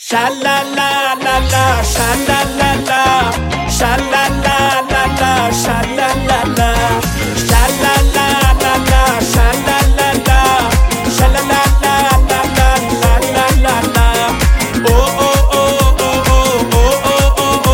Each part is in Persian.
Sha-la-la-la-la, sha-la-la-la, sha-la-la-la-la, sha-la-la-la, sha-la-la-la-la, sha-la-la-la, sha-la-la-la-la-la-la-la-la. Oh oh oh oh oh oh oh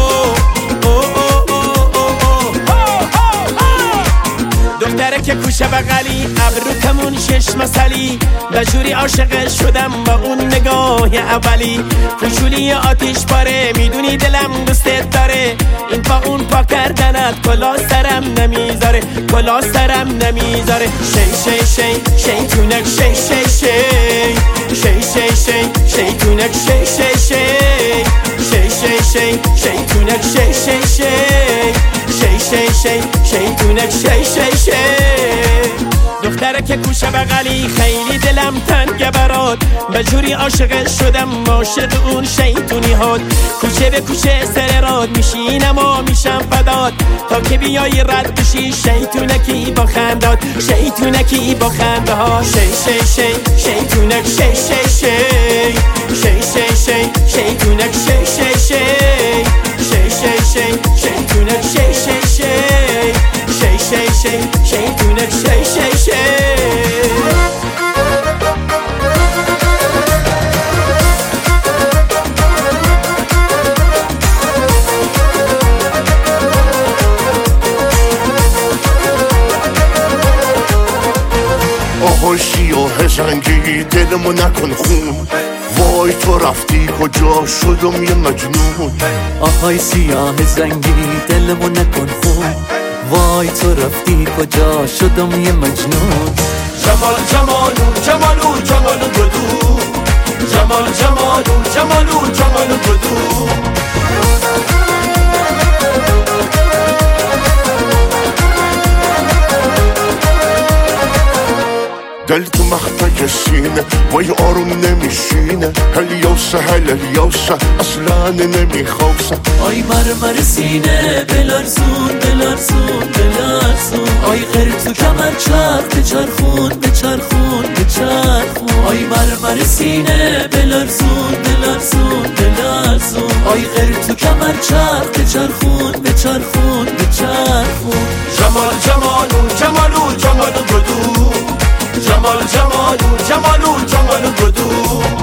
oh oh. دختره که کوشه بغلی ابروتمون شش مسلی بجوری عاشق شدم با اون نگاه اولی کوچولی آتیش پاره میدونی دلم دوستت داره این پا اون پا کردنت کلا سرم نمیذاره کلا سرم نمیذاره شی شی شی شیطونک شی شی شی شی شی شی شیطونک شی شی شی شی شی شی شیطونک شی شی شی شی شی شی شیطونک شی شی شی. دختره که کوشه بغلی خیلی دلم تنگه برات بجوری عاشق شدم عاشق اون شیطونی هات کوچه به کوچه سر راد میشینم و میشم فدات تا که بیایی رد بشی شیطونکی با خندات شیطونکی با خنده ها شی شی شی شیطونک شی شی شی شی شی شی شیطونک شی شی شی شی شی شی شیطونک شی شی شی شی شی شی شیطونک شی شی شی. آهای سیاه زنگی دلمو نکن خون وای تو رفتی کجا شدم یه مجنون آهای سیاه زنگی دلمو نکن خون وای تو رفتی کجا شدم یه مجنون جمال جمالو جمالو جمالو بدو جمال جمالو جمالو جمالو بدو دل تو مخفی سینه وای آروم نمیشینه هلیوسه هلیوسه اصلا نمیخواسه آی مرمر سینه بلرزون بلرزون بلرزون آی غیر تو کمر چرخ بچرخون بچرخون بچرخون آی مرمر سینه بلرزون بلرزون بلرزون آی غیر تو کمر چرخ بچرخون بچرخون بچرخون جمال جمالو جمالو جمالو بدو جمال جمالو جمالو جمالو بدو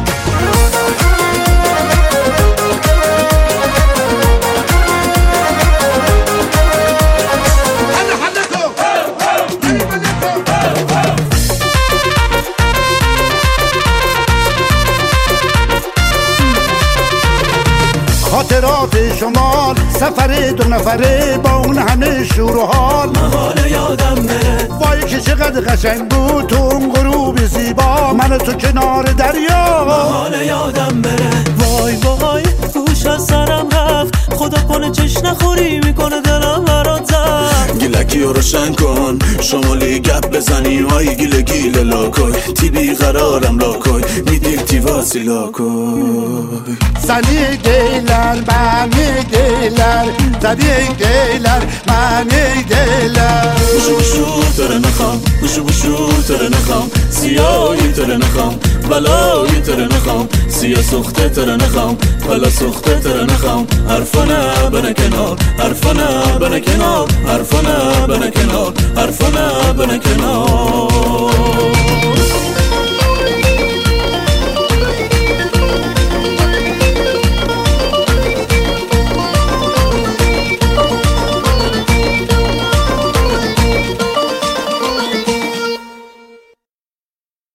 خاطرات شمال سفر دو نفره با اون همه شور و حال محال یادم بره وای که چقدر قشنگ بود تو اون غروب زیبا من تو کنار دریا محال یادم بره وای وای گوش از سرم رفت خدا کنه چش نخوری میکنه دلم برات زد گیلکی رو روشن کن شمالی گپ بزنی های گیله گیله لاکوی تی بی قرارم لاکوی میدیر تی واسی لاکوی Seni geyler, beni geyler Tabii geyler, beni geyler بشو بشو تره نخوام بشو بشو تره نخوام سیاهی تره نخوام بلایی تره نخوام سیاه سخته تره نخوام بلا سخته تره نخوام حرفانه بنه کنار حرفانه بنه کنار حرفانه بنه کنار حرفانه بنه کنار